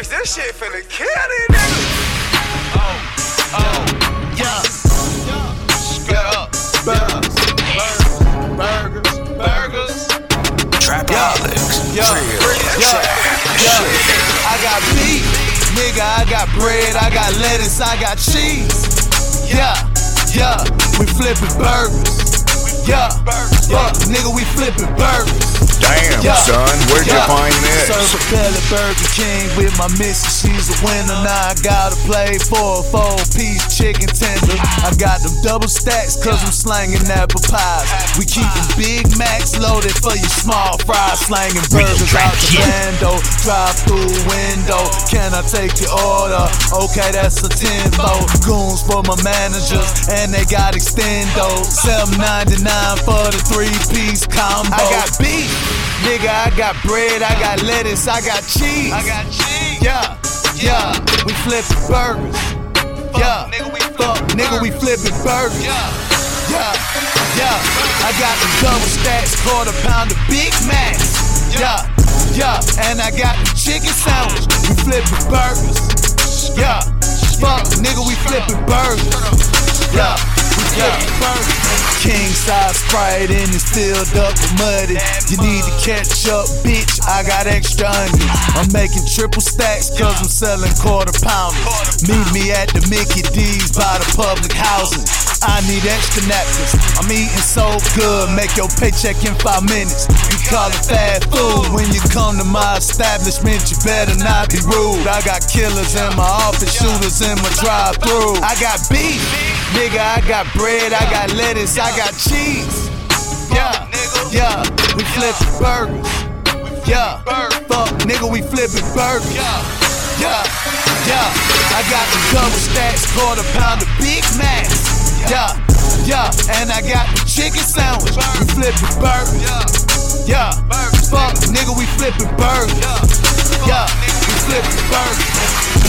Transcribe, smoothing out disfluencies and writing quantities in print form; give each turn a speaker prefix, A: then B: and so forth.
A: Bricks, this shit finna kill these niggas.
B: Yeah. Burgers.
A: Trapaholics.
B: Yeah. I got beef, nigga, I got bread, I got lettuce, I got cheese. Yeah, we flipping burgers. Yeah, nigga, we flipping burgers.
C: Damn, son, where'd you find this?
B: Serve a belly Burger King with my missus, she's a winner. Now I gotta play for a 4-piece chicken tender. I got them double stacks cause I'm slanging apple pies. We keepin' Big Macs loaded for your small fries. Slanging burgers out the bando, drive through window. Can I take your order? Okay, that's a 10-fold. Goons for my managers and they got extendo. $7.99 for the 3-piece combo. I got beef, nigga, I got bread, I got lettuce, I got cheese. Yeah, we flipping burgers. Yeah, nigga, we flipping burgers. Yeah, I got the double stacks, quarter pounder Big Macs. Yeah, and I got the chicken sandwich. We flipping burgers. Yeah, nigga, we flipping burgers. Yeah, we flipping burgers. King size Sprite and it's filled up with muddy. You need to catch up, bitch, I got extra onions. I'm making triple stacks cause I'm selling quarter pounders. Meet me at the Mickey D's by the public housing. I need extra napkins, I'm eating so good, make your paycheck in 5 minutes. You call it fast food, when you come to my establishment you better not be rude. I got killers in my office, shooters in my drive-thru. I got beef, nigga, I got bread, I got lettuce, I got cheese. Yeah, we flipping burgers. Yeah, nigga, we flipping burgers. Yeah, I got the double stacks, quarter pounder Big Macs. Yeah, and I got the chicken sandwich. We flipping burgers. Yeah, nigga, we flipping burgers. Yeah, we flipping burgers.